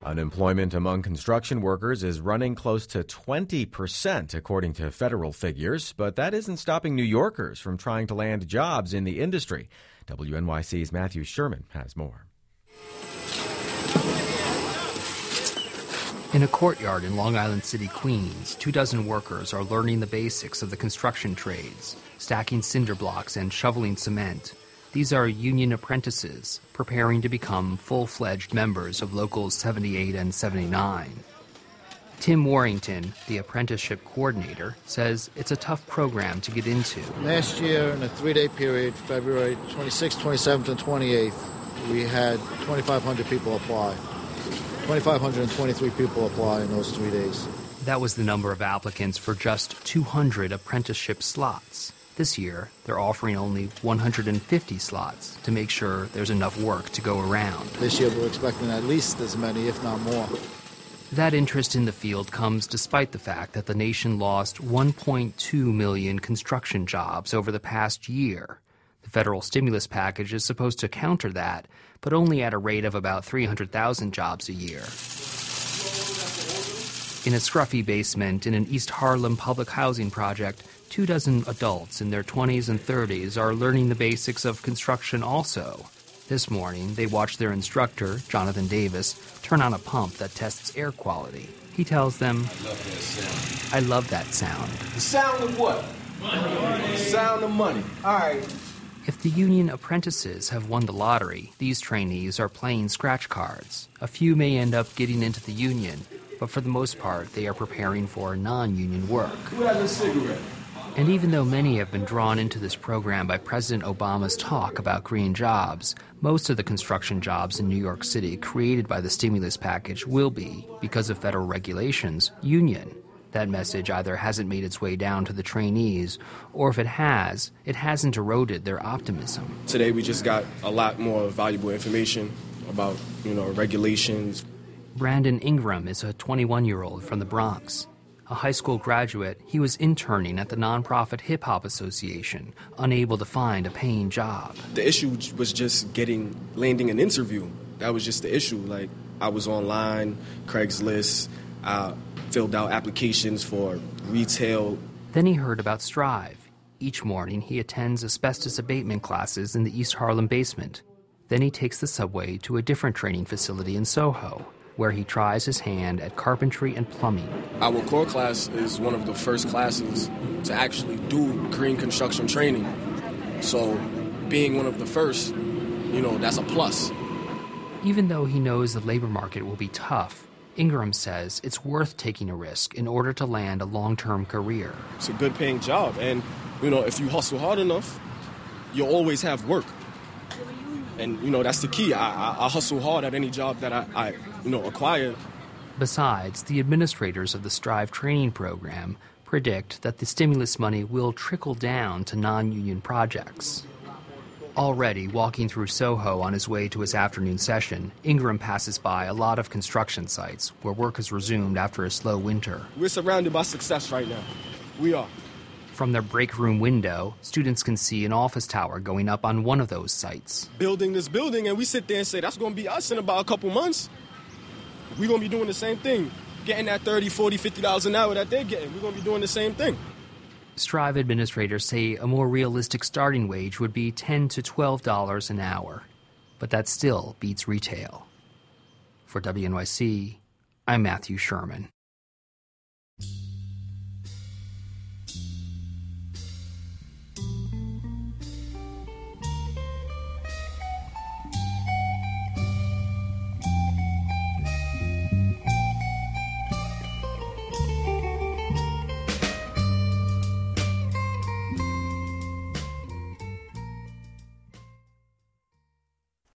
Unemployment among construction workers is running close to 20%, according to federal figures, but that isn't stopping New Yorkers from trying to land jobs in the industry. WNYC's Matthew Sherman has more. In a courtyard in Long Island City, Queens, 24 workers are learning the basics of the construction trades, stacking cinder blocks and shoveling cement. These are union apprentices preparing to become full-fledged members of Locals 78 and 79. Tim Warrington, the apprenticeship coordinator, says it's a tough program to get into. Last year, in a 3-day period, February 26th, 27th, and 28th, we had 2,500 people apply. 2,523 people apply in those 3 days. That was the number of applicants for just 200 apprenticeship slots. This year, they're offering only 150 slots to make sure there's enough work to go around. This year, we're expecting at least as many, if not more. That interest in the field comes despite the fact that the nation lost 1.2 million construction jobs over the past year. The federal stimulus package is supposed to counter that, but only at a rate of about 300,000 jobs a year. In a scruffy basement in an East Harlem public housing project, 24 adults in their 20s and 30s are learning the basics of construction also. This morning, they watched their instructor, Jonathan Davis, turn on a pump that tests air quality. He tells them, I love that sound. The sound of what? Money. The sound of money. All right. If the union apprentices have won the lottery, these trainees are playing scratch cards. A few may end up getting into the union, but for the most part, they are preparing for non-union work. Who has a cigarette? And even though many have been drawn into this program by President Obama's talk about green jobs, most of the construction jobs in New York City created by the stimulus package will be, because of federal regulations, union. That message either hasn't made its way down to the trainees, or if it has, it hasn't eroded their optimism. Today we just got a lot more valuable information about, regulations. Brandon Ingram is a 21-year-old from the Bronx. A high school graduate, he was interning at the nonprofit Hip Hop Association, unable to find a paying job. The issue was just landing an interview. That was just the issue. Like, I was online, Craigslist, I filled out applications for retail. Then he heard about Strive. Each morning, he attends asbestos abatement classes in the East Harlem basement. Then he takes the subway to a different training facility in Soho, where he tries his hand at carpentry and plumbing. Our core class is one of the first classes to actually do green construction training. So being one of the first, that's a plus. Even though he knows the labor market will be tough, Ingram says it's worth taking a risk in order to land a long-term career. It's a good paying job, and, if you hustle hard enough, you'll always have work. And, that's the key. I hustle hard at any job that I acquire. Besides, the administrators of the Strive training program predict that the stimulus money will trickle down to non-union projects. Already walking through Soho on his way to his afternoon session, Ingram passes by a lot of construction sites where work has resumed after a slow winter. We're surrounded by success right now. We are. From their break room window, students can see an office tower going up on one of those sites. Building this building, and we sit there and say, that's going to be us in about a couple months. We're going to be doing the same thing. Getting that $30, $40, $50 an hour that they're getting. We're going to be doing the same thing. Strive administrators say a more realistic starting wage would be $10 to $12 an hour. But that still beats retail. For WNYC, I'm Matthew Sherman.